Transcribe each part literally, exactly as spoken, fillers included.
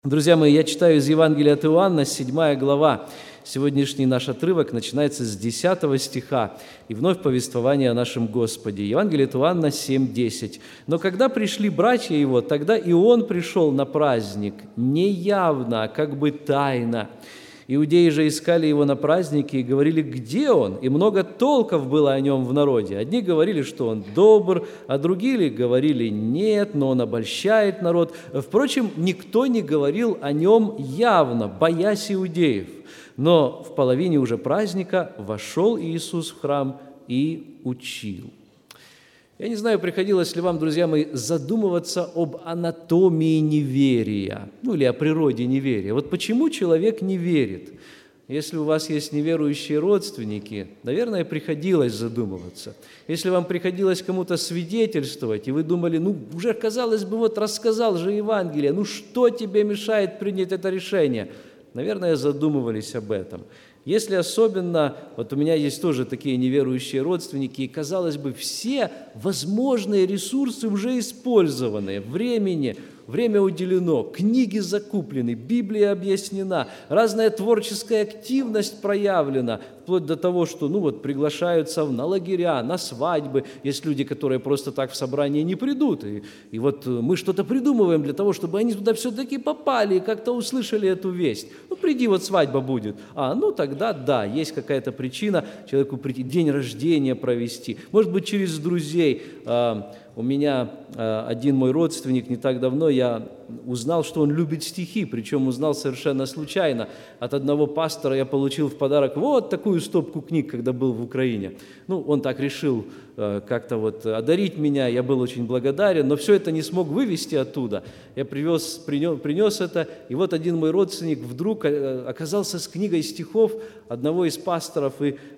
Друзья мои, я читаю из Евангелия от Иоанна, седьмая глава. Сегодняшний наш отрывок начинается с десятого стиха, и вновь повествование о нашем Господе. Евангелие от Иоанна семь десять. «Но когда пришли братья его, тогда и он пришел на праздник, не явно, а как бы тайно. Иудеи же искали его на празднике и говорили, где он? И много толков было о нем в народе. Одни говорили, что он добр, а другие говорили, нет, но он обольщает народ. Впрочем, никто не говорил о нем явно, боясь иудеев. Но в половине уже праздника вошел Иисус в храм и учил». Я не знаю, приходилось ли вам, друзья мои, задумываться об анатомии неверия, ну или о природе неверия. Вот почему человек не верит? Если у вас есть неверующие родственники, наверное, приходилось задумываться. Если вам приходилось кому-то свидетельствовать, и вы думали, ну, уже, казалось бы, вот рассказал же Евангелие, ну, что тебе мешает принять это решение? Наверное, задумывались об этом. Если особенно, вот у меня есть тоже такие неверующие родственники, и, казалось бы, все возможные ресурсы уже использованы, времени, время уделено, книги закуплены, Библия объяснена, разная творческая активность проявлена, вплоть до того, что ну вот, приглашаются на лагеря, на свадьбы. Есть люди, которые просто так в собрание не придут. И, и вот мы что-то придумываем для того, чтобы они туда все-таки попали и как-то услышали эту весть. Ну, приди, вот свадьба будет. А, ну тогда да, есть какая-то причина человеку прийти, день рождения провести. Может быть, через друзей. У меня один мой родственник не так давно, я узнал, что он любит стихи, причем узнал совершенно случайно. От одного пастора я получил в подарок вот такую стопку книг, когда был в Украине. Ну, он так решил как-то вот одарить меня, я был очень благодарен, но все это не смог вывести оттуда. Я привез, принес, принес это, и вот один мой родственник вдруг оказался с книгой стихов одного из пасторов,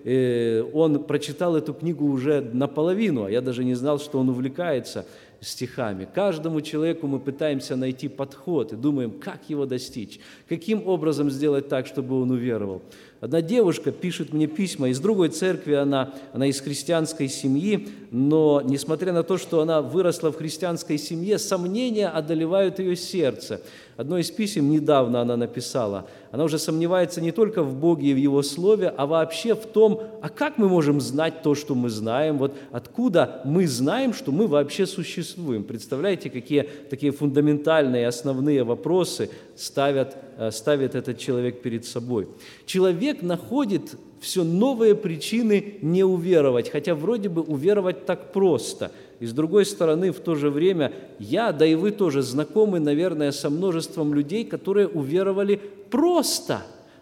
и он прочитал эту книгу уже наполовину, а я даже не знал, что он увлекается стихами. Каждому человеку мы пытаемся найти подход и думаем, как его достичь, каким образом сделать так, чтобы он уверовал. Одна девушка пишет мне письма из другой церкви, она, она из христианской семьи, но, несмотря на то, что она выросла в христианской семье, сомнения одолевают ее сердце. Одно из писем недавно она написала. Она уже сомневается не только в Боге и в Его Слове, а вообще в том, а как мы можем знать то, что мы знаем, вот откуда мы знаем, что мы вообще существуем. Представляете, какие такие фундаментальные, основные вопросы ставят, ставит этот человек перед собой. Человек находит все новые причины не уверовать, хотя вроде бы уверовать так просто. И с другой стороны, в то же время я, да и вы тоже знакомы, наверное, со множеством людей, которые уверовали просто,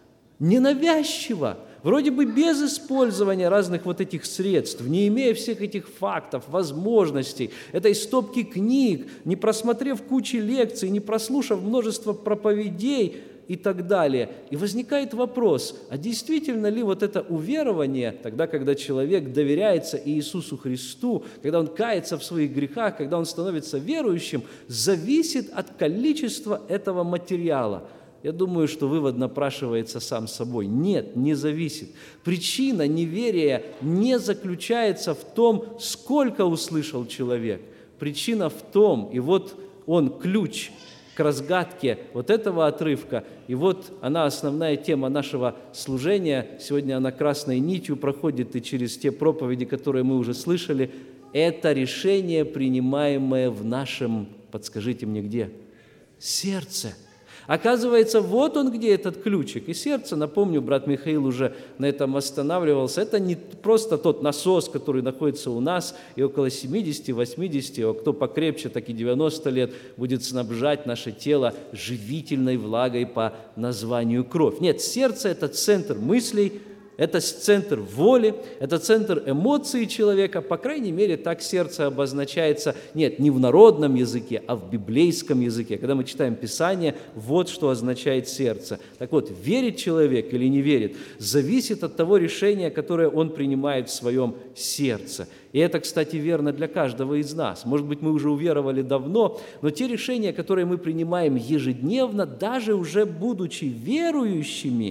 ненавязчиво, вроде бы без использования разных вот этих средств, не имея всех этих фактов, возможностей, этой стопки книг, не просмотрев кучи лекций, не прослушав множество проповедей и так далее. И возникает вопрос, а действительно ли вот это уверование, тогда, когда человек доверяется Иисусу Христу, когда он кается в своих грехах, когда он становится верующим, зависит от количества этого материала? Я думаю, что вывод напрашивается сам собой. Нет, не зависит. Причина неверия не заключается в том, сколько услышал человек. Причина в том, и вот он ключ к разгадке вот этого отрывка, и вот она основная тема нашего служения. Сегодня она красной нитью проходит и через те проповеди, которые мы уже слышали. Это решение, принимаемое в нашем, подскажите мне где, сердце. Оказывается, вот он где этот ключик. И сердце, напомню, брат Михаил уже на этом останавливался, это не просто тот насос, который находится у нас, и около семидесяти-восьмидесяти, а кто покрепче, так и девяносто лет, будет снабжать наше тело живительной влагой по названию кровь. Нет, сердце – это центр мыслей, это центр воли, это центр эмоций человека, по крайней мере, так сердце обозначается, нет, не в народном языке, а в библейском языке. Когда мы читаем Писание, вот что означает сердце. Так вот, верит человек или не верит, зависит от того решения, которое он принимает в своем сердце. И это, кстати, верно для каждого из нас. Может быть, мы уже уверовали давно, но те решения, которые мы принимаем ежедневно, даже уже будучи верующими,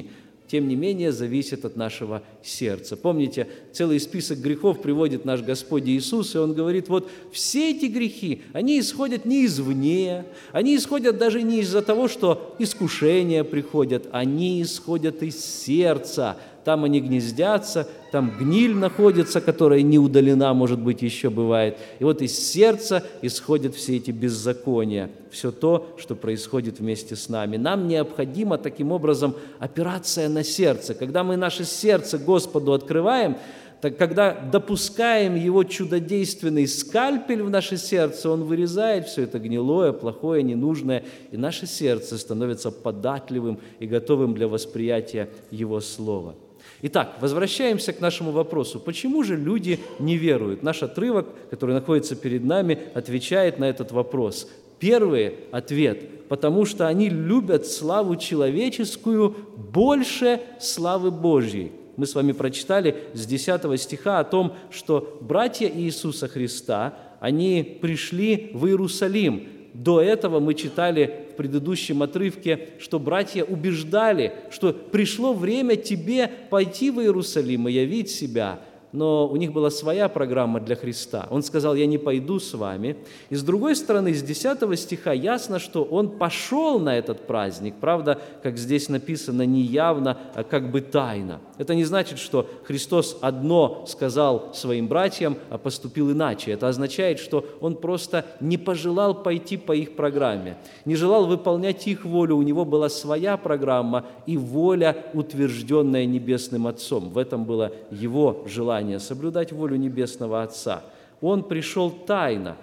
тем не менее зависит от нашего сердца. Помните, целый список грехов приводит наш Господь Иисус, и Он говорит, вот все эти грехи, они исходят не извне, они исходят даже не из-за того, что искушения приходят, они исходят из сердца. Там они гнездятся, там гниль находится, которая не удалена, может быть, еще бывает. И вот из сердца исходят все эти беззакония, все то, что происходит вместе с нами. Нам необходимо таким образом опираться на сердце. Когда мы наше сердце Господу открываем, так когда допускаем Его чудодейственный скальпель в наше сердце, Он вырезает все это гнилое, плохое, ненужное, и наше сердце становится податливым и готовым для восприятия Его Слова. Итак, возвращаемся к нашему вопросу. Почему же люди не веруют? Наш отрывок, который находится перед нами, отвечает на этот вопрос. Первый ответ – потому что они любят славу человеческую больше славы Божьей. Мы с вами прочитали с десятого стиха о том, что братья Иисуса Христа, они пришли в Иерусалим. До этого мы читали в предыдущем отрывке, что братья убеждали, что пришло время тебе пойти в Иерусалим и явить себя. Но у них была своя программа для Христа. Он сказал, я не пойду с вами. И с другой стороны, с десятого стиха ясно, что он пошел на этот праздник. Правда, как здесь написано, не явно, а как бы тайно. Это не значит, что Христос одно сказал своим братьям, а поступил иначе. Это означает, что он просто не пожелал пойти по их программе, не желал выполнять их волю. У него была своя программа и воля, утвержденная Небесным Отцом. В этом было его желание. Соблюдать волю Небесного Отца. Он пришел тайно,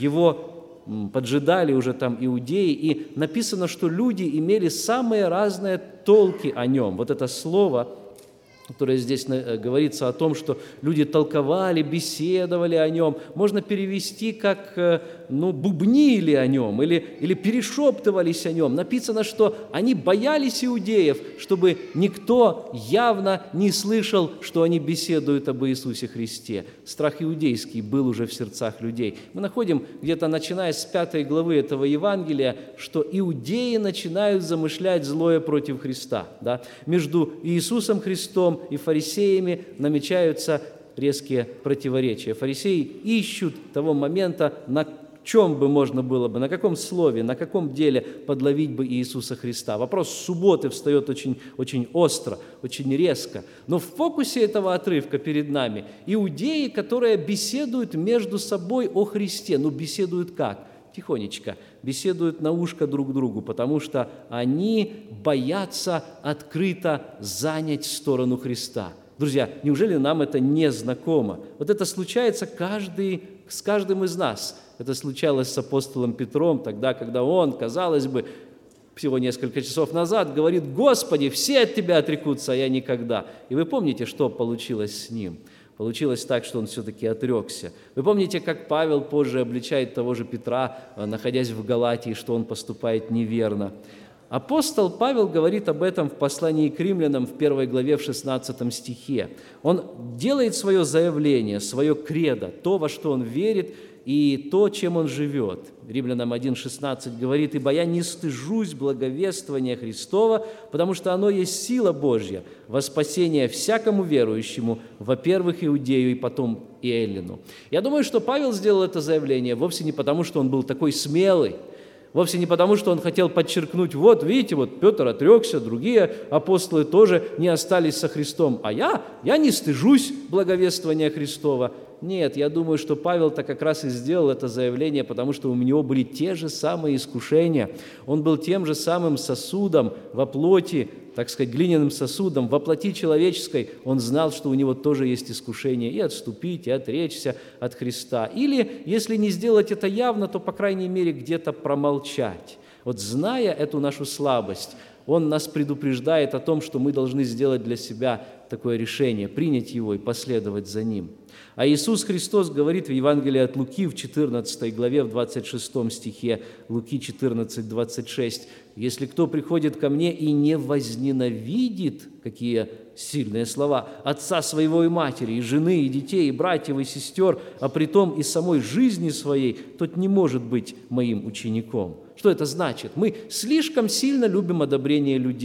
его поджидали уже там иудеи, и написано, что люди имели самые разные толки о нем. Вот это слово, которое здесь говорится о том, что люди толковали, беседовали о нем, можно перевести как, ну, бубнили о нем или, или перешептывались о нем. Написано, что они боялись иудеев, чтобы никто явно не слышал, что они беседуют об Иисусе Христе. Страх иудейский был уже в сердцах людей. Мы находим где-то, начиная с пятой главы этого Евангелия, что иудеи начинают замышлять злое против Христа. Да? Между Иисусом Христом и фарисеями намечаются резкие противоречия. Фарисеи ищут того момента, на чем бы можно было бы, на каком слове, на каком деле подловить бы Иисуса Христа. Вопрос субботы встает очень, очень остро, очень резко. Но в фокусе этого отрывка перед нами иудеи, которые беседуют между собой о Христе. Ну, беседуют как? Тихонечко, беседуют на ушко друг другу, потому что они боятся открыто занять сторону Христа. Друзья, неужели нам это не знакомо? Вот это случается каждый, с каждым из нас. Это случалось с апостолом Петром, тогда, когда он, казалось бы, всего несколько часов назад говорит: «Господи, все от Тебя отрекутся, а я никогда». И вы помните, что получилось с ним? Получилось так, что он все-таки отрекся. Вы помните, как Павел позже обличает того же Петра, находясь в Галатии, что он поступает неверно. Апостол Павел говорит об этом в послании к римлянам в первой главе в шестнадцатом стихе. Он делает свое заявление, свое кредо, то, во что он верит, и то, чем он живет. Римлянам один шестнадцать говорит: «Ибо я не стыжусь благовествования Христова, потому что оно есть сила Божья во спасение всякому верующему, во-первых, иудею и потом и эллину». Я думаю, что Павел сделал это заявление вовсе не потому, что он был такой смелый, вовсе не потому, что он хотел подчеркнуть: вот, видите, вот Петр отрекся, другие апостолы тоже не остались со Христом, а я, я не стыжусь благовествования Христова. Нет, я думаю, что Павел-то как раз и сделал это заявление, потому что у него были те же самые искушения. Он был тем же самым сосудом во плоти, так сказать, глиняным сосудом, во плоти человеческой. Он знал, что у него тоже есть искушение и отступить, и отречься от Христа. Или, если не сделать это явно, то, по крайней мере, где-то промолчать. Вот зная эту нашу слабость, он нас предупреждает о том, что мы должны сделать для себя такое решение, принять его и последовать за ним. А Иисус Христос говорит в Евангелии от Луки в четырнадцатой главе, в двадцать шестом стихе, Луки четырнадцать, двадцать шесть: «Если кто приходит ко мне и не возненавидит», какие сильные слова, «отца своего и матери, и жены, и детей, и братьев, и сестер, а притом и самой жизни своей, тот не может быть моим учеником». Что это значит? Мы слишком сильно любим одобрение людей.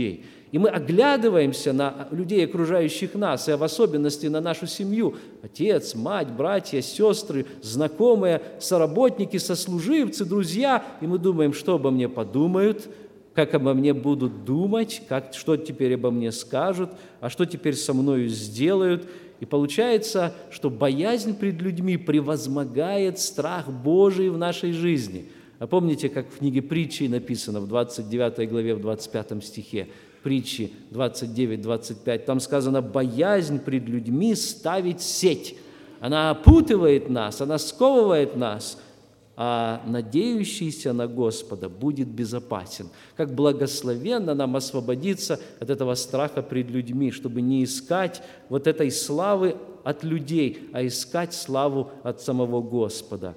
И мы оглядываемся на людей, окружающих нас, и в особенности на нашу семью. Отец, мать, братья, сестры, знакомые, соработники, сослуживцы, друзья. И мы думаем, что обо мне подумают, как обо мне будут думать, как, что теперь обо мне скажут, а что теперь со мною сделают. И получается, что боязнь пред людьми превозмогает страх Божий в нашей жизни. А помните, как в книге Притчи написано в двадцать девятой главе, в двадцать пятом стихе, Притчи двадцать девять двадцать пять, там сказано: «Боязнь пред людьми ставить сеть». Она опутывает нас, она сковывает нас, а надеющийся на Господа будет безопасен. Как благословенно нам освободиться от этого страха пред людьми, чтобы не искать вот этой славы от людей, а искать славу от самого Господа.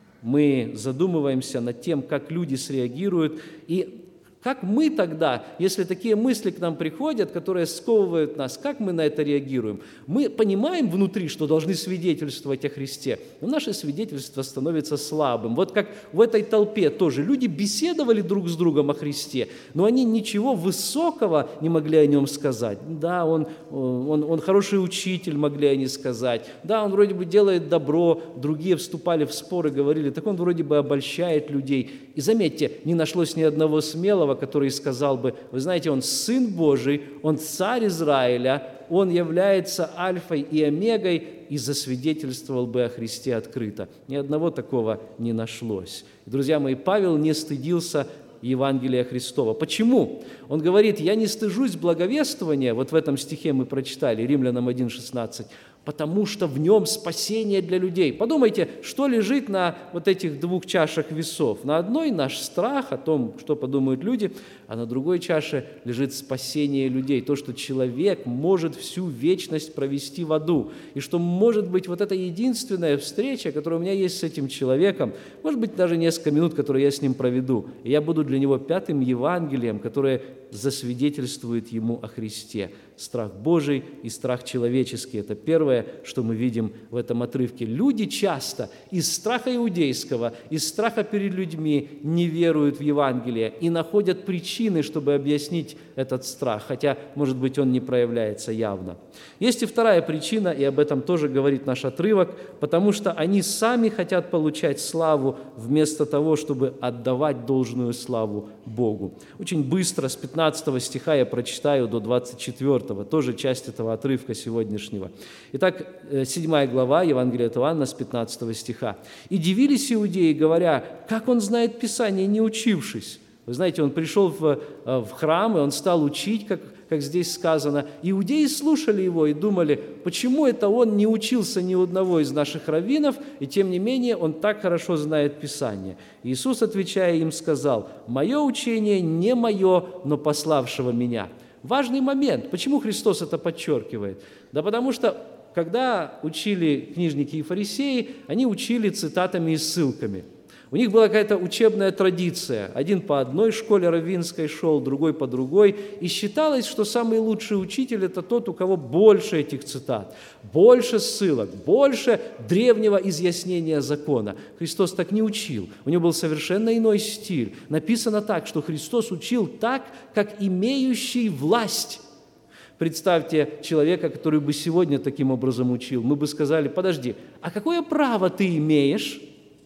Мы задумываемся над тем, как люди среагируют, и как мы тогда, если такие мысли к нам приходят, которые сковывают нас, как мы на это реагируем? Мы понимаем внутри, что должны свидетельствовать о Христе, но наше свидетельство становится слабым. Вот как в этой толпе тоже люди беседовали друг с другом о Христе, но они ничего высокого не могли о Нем сказать. Да, Он, он, он хороший учитель, могли они сказать. Да, Он вроде бы делает добро. Другие вступали в споры, говорили, так Он вроде бы обольщает людей. И заметьте, не нашлось ни одного смелого, который сказал бы: вы знаете, Он Сын Божий, Он Царь Израиля, Он является альфой и омегой, и засвидетельствовал бы о Христе открыто. Ни одного такого не нашлось. Друзья мои, Павел не стыдился Евангелия Христова. Почему? Он говорит: я не стыжусь благовествования, вот в этом стихе мы прочитали, Римлянам один шестнадцать, потому что в нем спасение для людей. Подумайте, что лежит на вот этих двух чашах весов. На одной наш страх о том, что подумают люди, а на другой чаше лежит спасение людей. То, что человек может всю вечность провести в аду. И что, может быть, вот эта единственная встреча, которая у меня есть с этим человеком, может быть, даже несколько минут, которые я с ним проведу, и я буду для него пятым Евангелием, которое засвидетельствует ему о Христе. Страх Божий и страх человеческий – это первое, что мы видим в этом отрывке. Люди часто из страха иудейского, из страха перед людьми не веруют в Евангелие и находят причины, чтобы объяснить этот страх, хотя, может быть, он не проявляется явно. Есть и вторая причина, и об этом тоже говорит наш отрывок, потому что они сами хотят получать славу вместо того, чтобы отдавать должную славу Богу. Очень быстро с пятнадцатого стиха я прочитаю до двадцать четвёртого, тоже часть этого отрывка сегодняшнего. Итак, седьмая глава Евангелия от Иоанна с пятнадцатого стиха. «И дивились иудеи, говоря, как он знает Писание, не учившись». Вы знаете, он пришел в, в храм, и он стал учить, как, как здесь сказано. Иудеи слушали его и думали, почему это он не учился ни у одного из наших раввинов, и тем не менее он так хорошо знает Писание. Иисус, отвечая им, сказал: «Мое учение не мое, но пославшего меня». Важный момент. Почему Христос это подчеркивает? Да потому что, когда учили книжники и фарисеи, они учили цитатами и ссылками. У них была какая-то учебная традиция. Один по одной школе раввинской шел, другой по другой. И считалось, что самый лучший учитель – это тот, у кого больше этих цитат, больше ссылок, больше древнего изъяснения закона. Христос так не учил. У него был совершенно иной стиль. Написано так, что Христос учил так, как имеющий власть. Представьте человека, который бы сегодня таким образом учил. Мы бы сказали: подожди, а какое право ты имеешь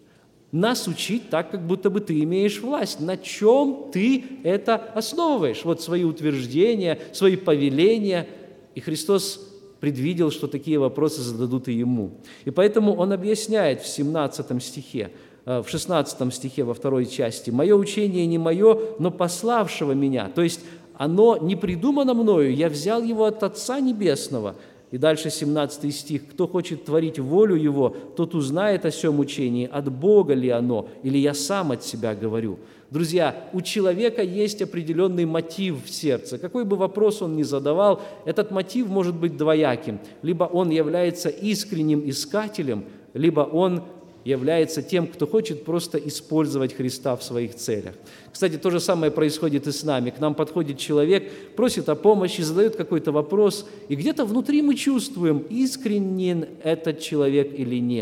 нас учить так, как будто бы ты имеешь власть? На чем ты это основываешь? Вот свои утверждения, свои повеления. И Христос предвидел, что такие вопросы зададут и Ему. И поэтому Он объясняет в семнадцатом стихе, в шестнадцатом стихе, во второй части: «Мое учение не мое, но пославшего меня». То есть оно не придумано мною, я взял его от Отца Небесного. И дальше семнадцатый стих. «Кто хочет творить волю Его, тот узнает о сем учении, от Бога ли оно, или я сам от себя говорю». Друзья, у человека есть определенный мотив в сердце. Какой бы вопрос он ни задавал, этот мотив может быть двояким. Либо он является искренним искателем, либо он является тем, кто хочет просто использовать Христа в своих целях. Кстати, то же самое происходит и с нами. К нам подходит человек, просит о помощи, задает какой-то вопрос, и где-то внутри мы чувствуем, искренен этот человек или нет.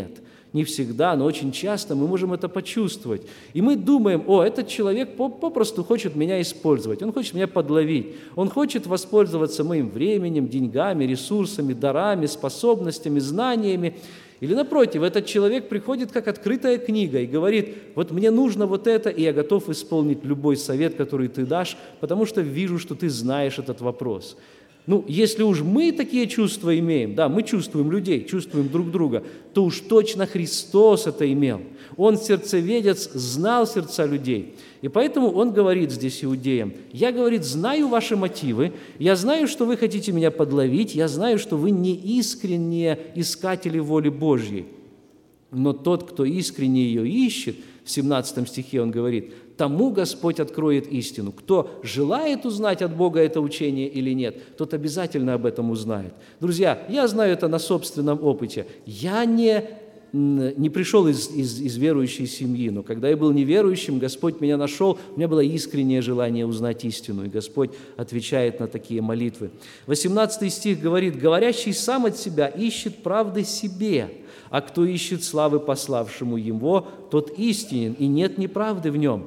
Не всегда, но очень часто мы можем это почувствовать. И мы думаем: о, этот человек попросту хочет меня использовать, он хочет меня подловить, он хочет воспользоваться моим временем, деньгами, ресурсами, дарами, способностями, знаниями. Или напротив, этот человек приходит как открытая книга и говорит: вот мне нужно вот это, и я готов исполнить любой совет, который ты дашь, потому что вижу, что ты знаешь этот вопрос. Ну, если уж мы такие чувства имеем, да, мы чувствуем людей, чувствуем друг друга, то уж точно Христос это имел. Он, сердцеведец, знал сердца людей. И поэтому он говорит здесь иудеям: «Я, говорит, знаю ваши мотивы, я знаю, что вы хотите меня подловить, я знаю, что вы не искренние искатели воли Божьей. Но тот, кто искренне ее ищет», в семнадцатом стихе он говорит, «тому Господь откроет истину». Кто желает узнать от Бога это учение или нет, тот обязательно об этом узнает. Друзья, я знаю это на собственном опыте. Я не, не пришел из, из, из верующей семьи, но когда я был неверующим, Господь меня нашел, у меня было искреннее желание узнать истину, и Господь отвечает на такие молитвы. восемнадцатый стих говорит: «Говорящий сам от себя ищет правды себе, а кто ищет славы пославшему его, тот истинен, и нет неправды в нем.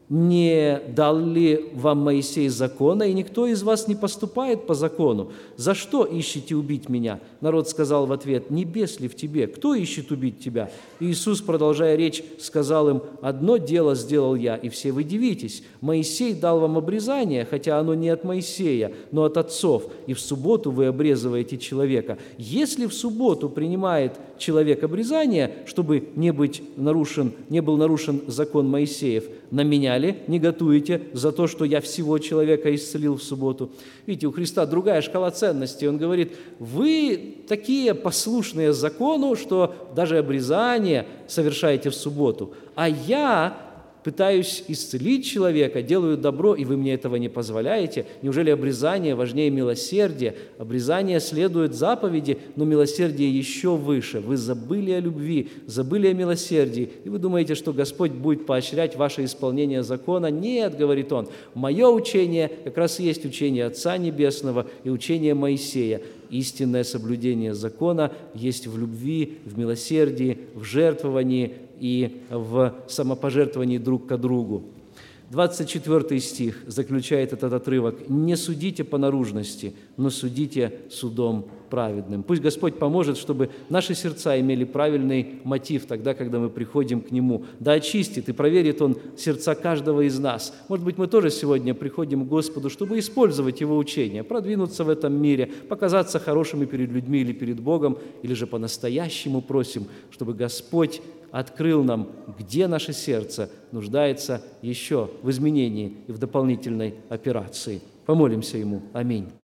Не дал ли вам Моисей закона, и никто из вас не поступает по закону? За что ищете убить меня?» Народ сказал в ответ: «Небес ли в тебе? Кто ищет убить тебя?» И Иисус, продолжая речь, сказал им: «Одно дело сделал я, и все вы дивитесь. Моисей дал вам обрезание, хотя оно не от Моисея, но от отцов, и в субботу вы обрезываете человека. Если в субботу принимает человек обрезание, чтобы не, быть нарушен, не был нарушен закон Моисеев, на меня ли негодуете за то, что я всего человека исцелил в субботу?» Видите, у Христа другая шкала ценностей. Он говорит: вы такие послушные закону, что даже обрезание совершаете в субботу, а я пытаюсь исцелить человека, делаю добро, и вы мне этого не позволяете. Неужели обрезание важнее милосердия? Обрезание следует заповеди, но милосердие еще выше. Вы забыли о любви, забыли о милосердии, и вы думаете, что Господь будет поощрять ваше исполнение закона? Нет, говорит Он, мое учение как раз и есть учение Отца Небесного и учение Моисея. Истинное соблюдение закона есть в любви, в милосердии, в жертвовании и в самопожертвовании друг к другу. двадцать четвёртый стих заключает этот отрывок: «Не судите по наружности, но судите судом праведным». Пусть Господь поможет, чтобы наши сердца имели правильный мотив тогда, когда мы приходим к Нему. Да очистит и проверит Он сердца каждого из нас. Может быть, мы тоже сегодня приходим к Господу, чтобы использовать Его учение, продвинуться в этом мире, показаться хорошими перед людьми или перед Богом, или же по-настоящему просим, чтобы Господь открыл нам, где наше сердце нуждается еще в изменении и в дополнительной операции. Помолимся Ему. Аминь.